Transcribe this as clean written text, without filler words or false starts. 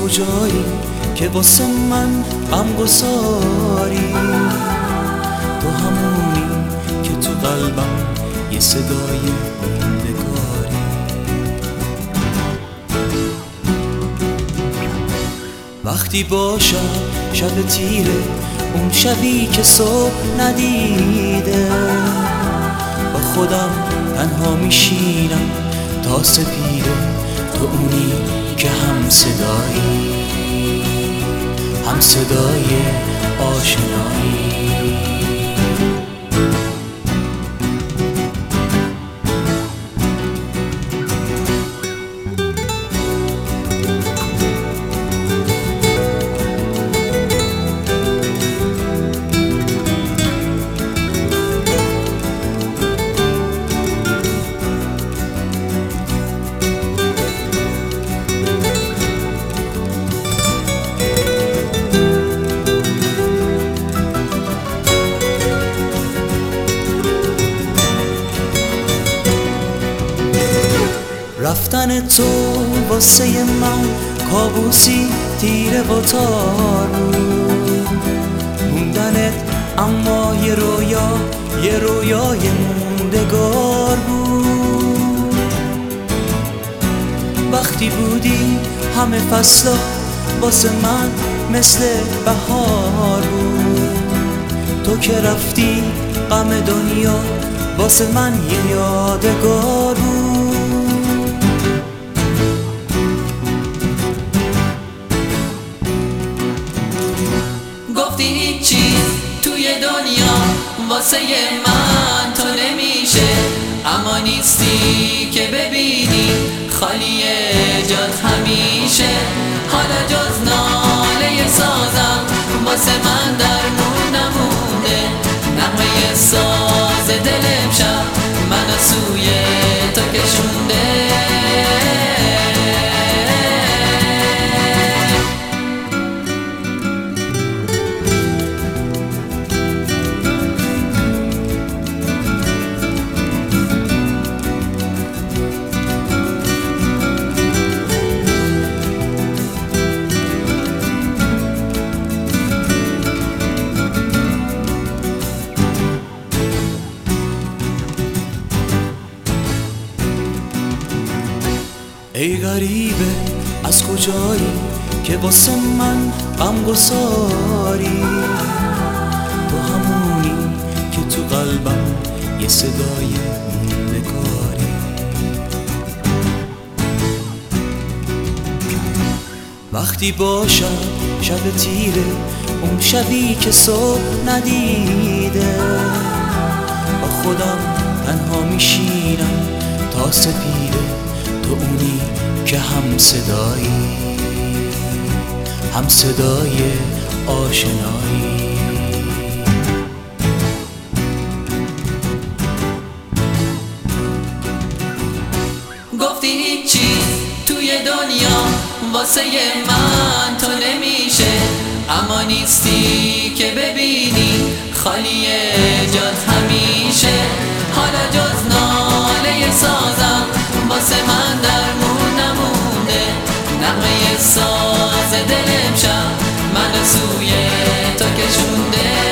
کجایی که واسه من غمگساری؟ تو همونی که تو قلبم یه صدای موندگاری. وقتی باشم شب تیره، اون شبی که صبح ندیده، با خودم تنها میشینم تا سپیده. تو اونی که هم صدای آشنایی. رفتن تو واسه من کابوسی تیره و تار بود، موندنت اما یه رویای موندگار بود. وقتی بودی همه فصلا واسه من مثل بهار بود، تو که رفتی غم دنیا واسه من یه یادگار بود. گفتی هیچ چیز توی دنیا واسه من تو نمیشه، اما نیستی که ببینی خالی جات همیشه. حالا جز ناله سازم واسه من درمون نمونده، نغمه ساز دل امشب منو سوی تو کشونده. ای غریبه از کجایی که واسه من غمگساری؟ تو همونی که تو قلبم یه صدای موندگاری. وقتی باشم شب تیره، اون شبی که صبح ندیده، با خودم تنها میشینم تا سپیده. تو اونی که هم صدای آشنایی. گفتی هیچ چیز توی دنیا واسه من تو نمیشه، اما نیستی که ببینی خالی جات همیشه. حالا جز ناله سازم واسه من درمون نمونده، نغمه ساز دل امشب منو سوی تو کشونده.